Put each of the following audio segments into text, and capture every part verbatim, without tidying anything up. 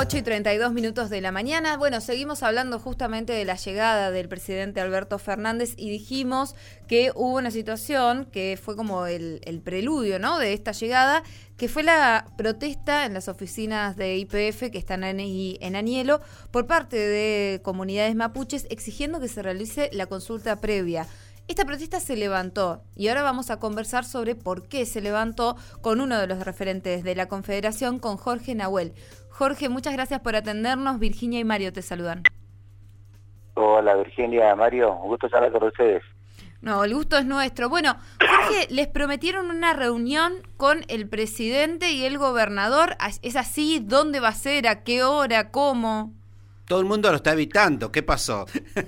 ocho y treinta y dos minutos de la mañana. Bueno, seguimos hablando justamente de la llegada del presidente Alberto Fernández y dijimos que hubo una situación que fue como el, el preludio, ¿no?, de esta llegada, que fue la protesta en las oficinas de Y P F que están en, en Anielo por parte de comunidades mapuches exigiendo que se realice la consulta previa. Esta protesta se levantó y ahora vamos a conversar sobre por qué se levantó con uno de los referentes de la Confederación, con Jorge Nahuel. Jorge, muchas gracias por atendernos. Virginia y Mario te saludan. Hola Virginia, Mario, un gusto hablar con ustedes. No, el gusto es nuestro. Bueno, Jorge, les prometieron una reunión con el presidente y el gobernador. ¿Es así? ¿Dónde va a ser? ¿A qué hora? ¿Cómo? Todo el mundo lo está evitando. ¿Qué pasó?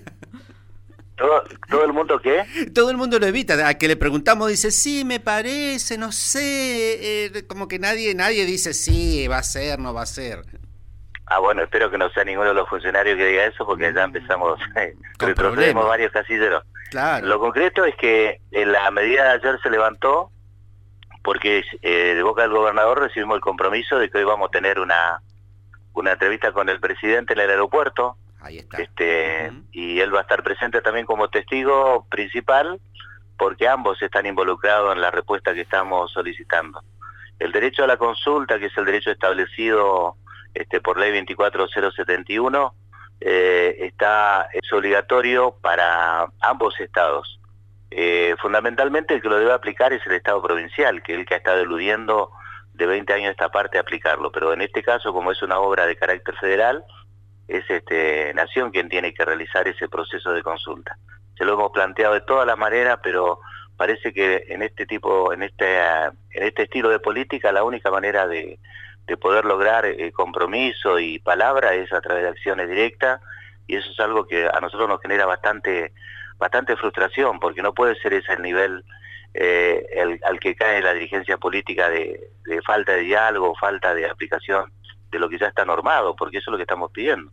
¿Todo, todo el mundo qué? Todo el mundo lo evita. A que le preguntamos dice, sí, me parece, no sé. Eh, como que nadie nadie dice, sí, va a ser, no va a ser. Ah, bueno, espero que no sea ninguno de los funcionarios que diga eso, porque ya empezamos, eh, retrocedemos varios casilleros. Claro. Lo concreto es que en la medida de ayer se levantó porque eh, de boca del gobernador recibimos el compromiso de que hoy vamos a tener una, una entrevista con el presidente en el aeropuerto. Ahí está. Este, uh-huh. Y él va a estar presente también como testigo principal, porque ambos están involucrados en la respuesta que estamos solicitando. El derecho a la consulta, que es el derecho establecido este, por ley veinticuatro mil setenta y uno, eh, está, es obligatorio para ambos estados. Eh, fundamentalmente el que lo debe aplicar es el estado provincial, que es el que ha estado eludiendo de veinte años esta parte aplicarlo. Pero en este caso, como es una obra de carácter federal, es este Nación quien tiene que realizar ese proceso de consulta. Se lo hemos planteado de todas las maneras, pero parece que en este tipo, en este, en este estilo de política, la única manera de, de poder lograr eh, compromiso y palabra es a través de acciones directas, y eso es algo que a nosotros nos genera bastante, bastante frustración, porque no puede ser ese el nivel eh, el, al que cae la dirigencia política de, de falta de diálogo, falta de aplicación de lo que ya está normado, porque eso es lo que estamos pidiendo.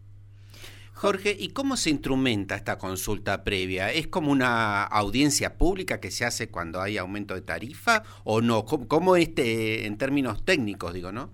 Jorge, ¿y cómo se instrumenta esta consulta previa? ¿Es como una audiencia pública que se hace cuando hay aumento de tarifa o no? ¿Cómo, cómo este, en términos técnicos, digo, no?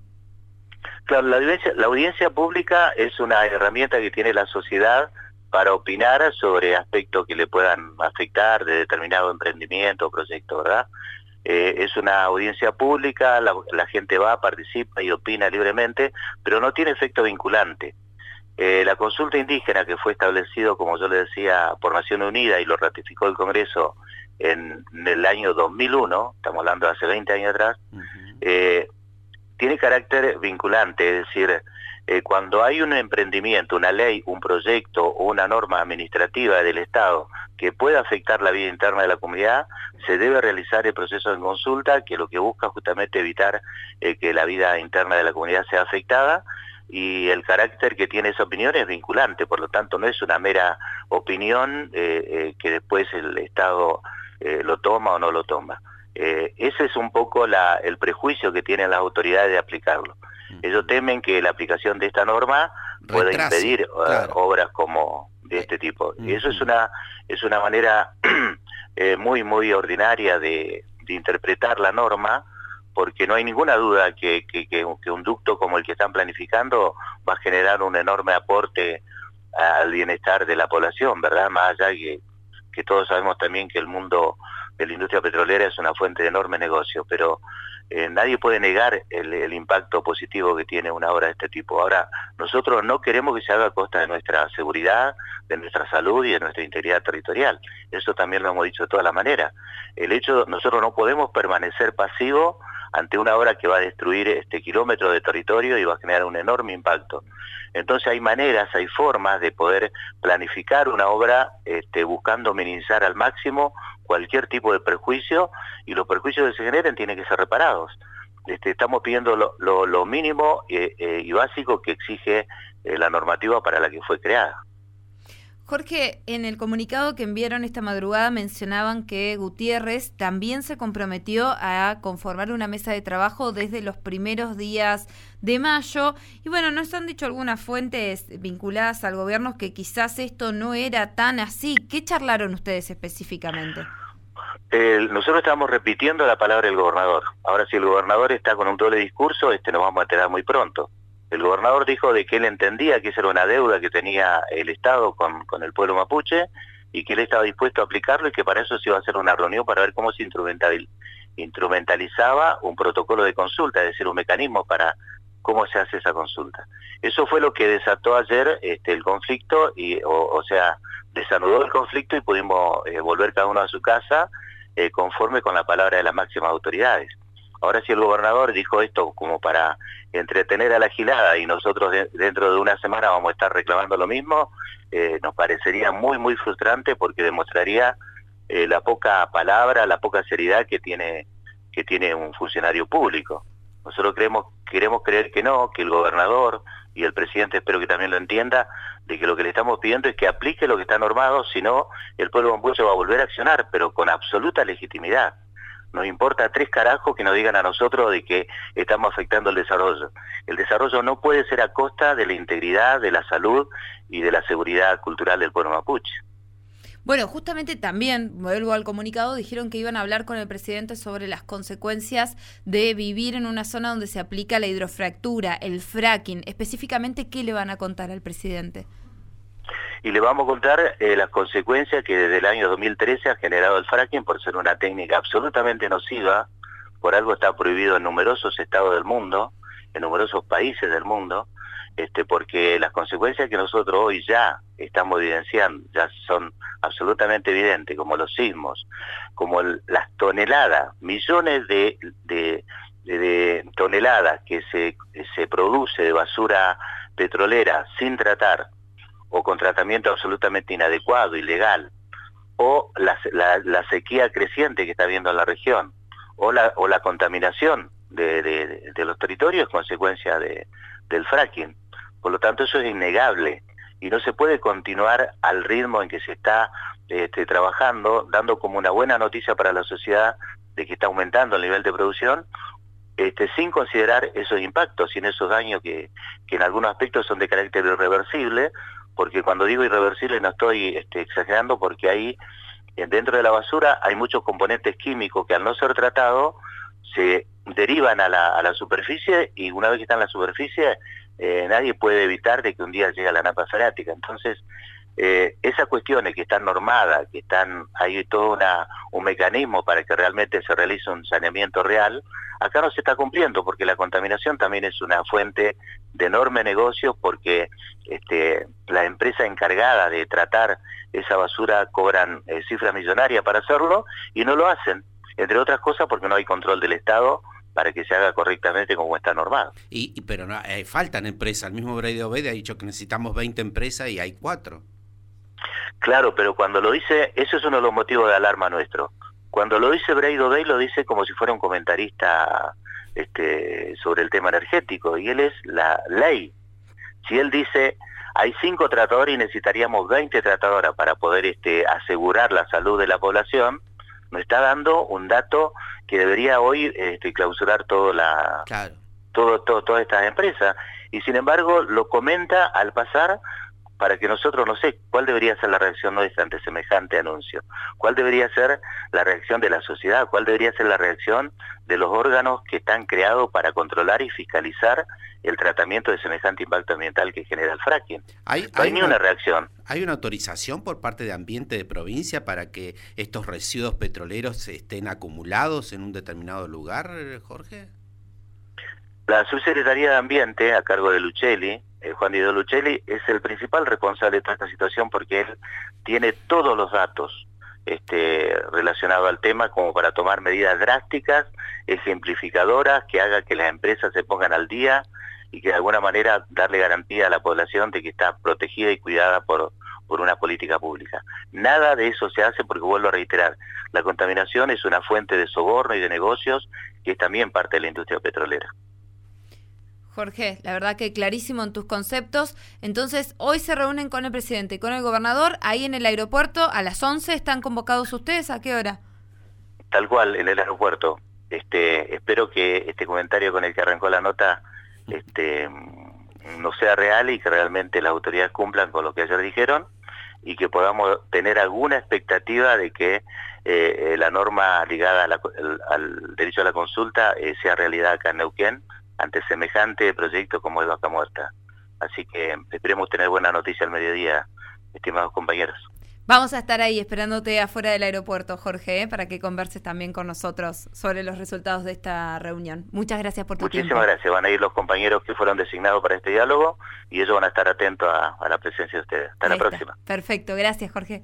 Claro, la audiencia, la audiencia pública es una herramienta que tiene la sociedad para opinar sobre aspectos que le puedan afectar de determinado emprendimiento o proyecto, ¿verdad? Eh, es una audiencia pública, la, la gente va, participa y opina libremente, pero no tiene efecto vinculante. Eh, la consulta indígena, que fue establecido, como yo le decía, por Naciones Unidas y lo ratificó el Congreso en, en el año dos mil uno, estamos hablando de hace veinte años atrás, uh-huh. eh, tiene carácter vinculante, es decir, eh, cuando hay un emprendimiento, una ley, un proyecto o una norma administrativa del Estado que pueda afectar la vida interna de la comunidad, se debe realizar el proceso de consulta, que lo que busca justamente evitar eh, que la vida interna de la comunidad sea afectada, y el carácter que tiene esa opinión es vinculante, por lo tanto no es una mera opinión eh, eh, que después el Estado eh, lo toma o no lo toma. Eh, ese es un poco la, el prejuicio que tienen las autoridades de aplicarlo. Ellos temen que la aplicación de esta norma pueda Retraso, impedir claro. uh, obras como de este tipo. Y eso es una, es una manera eh, muy, muy ordinaria de, de interpretar la norma, porque no hay ninguna duda que, que, que, que un ducto como el que están planificando va a generar un enorme aporte al bienestar de la población, ¿verdad? Más allá que, que todos sabemos también que el mundo de la industria petrolera es una fuente de enorme negocio, pero eh, nadie puede negar el, el impacto positivo que tiene una obra de este tipo. Ahora, nosotros no queremos que se haga a costa de nuestra seguridad, de nuestra salud y de nuestra integridad territorial. Eso también lo hemos dicho de todas las maneras. El hecho, nosotros no podemos permanecer pasivos ante una obra que va a destruir este kilómetro de territorio y va a generar un enorme impacto. Entonces hay maneras, hay formas de poder planificar una obra este, buscando minimizar al máximo cualquier tipo de perjuicio, y los perjuicios que se generen tienen que ser reparados. Este, estamos pidiendo lo, lo, lo mínimo eh, eh, y básico que exige eh, la normativa para la que fue creada. Jorge, en el comunicado que enviaron esta madrugada mencionaban que Gutiérrez también se comprometió a conformar una mesa de trabajo desde los primeros días de mayo. Y bueno, nos han dicho algunas fuentes vinculadas al gobierno que quizás esto no era tan así. ¿Qué charlaron ustedes específicamente? Eh, nosotros estamos repitiendo la palabra del gobernador. Ahora, si el gobernador está con un doble discurso, este nos vamos a enterar muy pronto. El gobernador dijo de que él entendía que esa era una deuda que tenía el Estado con, con el pueblo mapuche y que él estaba dispuesto a aplicarlo y que para eso se iba a hacer una reunión para ver cómo se instrumental, instrumentalizaba un protocolo de consulta, es decir, un mecanismo para cómo se hace esa consulta. Eso fue lo que desató ayer este, el conflicto, y, o, o sea, desanudó el conflicto y pudimos eh, volver cada uno a su casa eh, conforme con la palabra de las máximas autoridades. Ahora, si el gobernador dijo esto como para entretener a la gilada y nosotros de, dentro de una semana vamos a estar reclamando lo mismo, eh, nos parecería muy, muy frustrante porque demostraría eh, la poca palabra, la poca seriedad que tiene, que tiene un funcionario público. Nosotros creemos, queremos creer que no, que el gobernador y el presidente, espero que también lo entienda, de que lo que le estamos pidiendo es que aplique lo que está normado, si no, el pueblo mapuche va a volver a accionar, pero con absoluta legitimidad. Nos importa tres carajos que nos digan a nosotros de que estamos afectando el desarrollo. El desarrollo no puede ser a costa de la integridad, de la salud y de la seguridad cultural del pueblo mapuche. Bueno, justamente también, vuelvo al comunicado, dijeron que iban a hablar con el presidente sobre las consecuencias de vivir en una zona donde se aplica la hidrofractura, el fracking. Específicamente, ¿qué le van a contar al presidente? Y le vamos a contar eh, las consecuencias que desde el año dos mil trece ha generado el fracking por ser una técnica absolutamente nociva, por algo está prohibido en numerosos estados del mundo, en numerosos países del mundo, este, porque las consecuencias que nosotros hoy ya estamos evidenciando ya son absolutamente evidentes, como los sismos, como el, las toneladas, millones de, de, de, de toneladas que se, se produce de basura petrolera sin tratar, o con tratamiento absolutamente inadecuado, ilegal, o la, la, la sequía creciente que está habiendo en la región, o la, o la contaminación de, de, de los territorios consecuencia de, del fracking. Por lo tanto, eso es innegable y no se puede continuar al ritmo en que se está este, trabajando, dando como una buena noticia para la sociedad de que está aumentando el nivel de producción, este, sin considerar esos impactos, sin esos daños que, que en algunos aspectos son de carácter irreversible, porque cuando digo irreversible no estoy este, exagerando, porque ahí dentro de la basura hay muchos componentes químicos que al no ser tratados se derivan a la, a la superficie, y una vez que están en la superficie eh, nadie puede evitar de que un día llegue a la napa freática. Entonces eh, esas cuestiones que están normadas, que están hay todo una, un mecanismo para que realmente se realice un saneamiento real, acá no se está cumpliendo, porque la contaminación también es una fuente de enorme negocio, porque este, la empresa encargada de tratar esa basura cobran eh, cifras millonarias para hacerlo y no lo hacen, entre otras cosas porque no hay control del Estado para que se haga correctamente como está normado. Y, y Pero no, eh, faltan empresas. El mismo Brady Obed ha dicho que necesitamos veinte empresas y hay cuatro. Claro, pero cuando lo dice, eso es uno de los motivos de alarma nuestro. Cuando lo dice Brady Obed, lo dice como si fuera un comentarista este, sobre el tema energético, y él es la ley. Si él dice, hay cinco tratadores y necesitaríamos veinte tratadoras para poder este, asegurar la salud de la población, nos está dando un dato que debería hoy este, clausurar todo la, claro. todo, todo, todas estas empresas. Y sin embargo lo comenta al pasar, para que nosotros, no sé, cuál debería ser la reacción nuestra ante semejante anuncio, cuál debería ser la reacción de la sociedad, cuál debería ser la reacción de los órganos que están creados para controlar y fiscalizar el tratamiento de semejante impacto ambiental que genera el fracking. ¿Hay, no hay, hay ni una, una reacción. ¿Hay una autorización por parte de Ambiente de provincia para que estos residuos petroleros estén acumulados en un determinado lugar, Jorge? La Subsecretaría de Ambiente, a cargo de Luchelli, eh, Juan Diego Luchelli, es el principal responsable de toda esta situación, porque él tiene todos los datos este, relacionados al tema como para tomar medidas drásticas, ejemplificadoras, que haga que las empresas se pongan al día y que de alguna manera darle garantía a la población de que está protegida y cuidada por, por una política pública. Nada de eso se hace porque, vuelvo a reiterar, la contaminación es una fuente de soborno y de negocios que es también parte de la industria petrolera. Jorge, la verdad que clarísimo en tus conceptos. Entonces, hoy se reúnen con el presidente y con el gobernador ahí en el aeropuerto a las once. ¿Están convocados ustedes? ¿A qué hora? Tal cual, en el aeropuerto. Este, espero que este comentario con el que arrancó la nota este, no sea real y que realmente las autoridades cumplan con lo que ayer dijeron y que podamos tener alguna expectativa de que eh, la norma ligada a la, al, al derecho a la consulta eh, sea realidad acá en Neuquén, ante semejante proyecto como es Vaca Muerta. Así que esperemos tener buena noticia al mediodía, estimados compañeros. Vamos a estar ahí esperándote afuera del aeropuerto, Jorge, ¿eh? para que converses también con nosotros sobre los resultados de esta reunión. Muchas gracias por tu Muchísimas tiempo. gracias. Van a ir los compañeros que fueron designados para este diálogo y ellos van a estar atentos a, a la presencia de ustedes. Hasta Ahí la está. próxima. Perfecto, gracias, Jorge.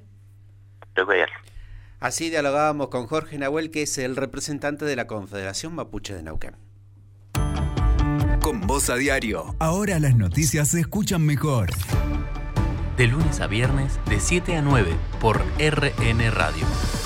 Así dialogábamos con Jorge Nahuel, que es el representante de la Confederación Mapuche de Neuquén. Con Voz a Diario. Ahora las noticias se escuchan mejor. De lunes a viernes, de siete a nueve, por R N Radio.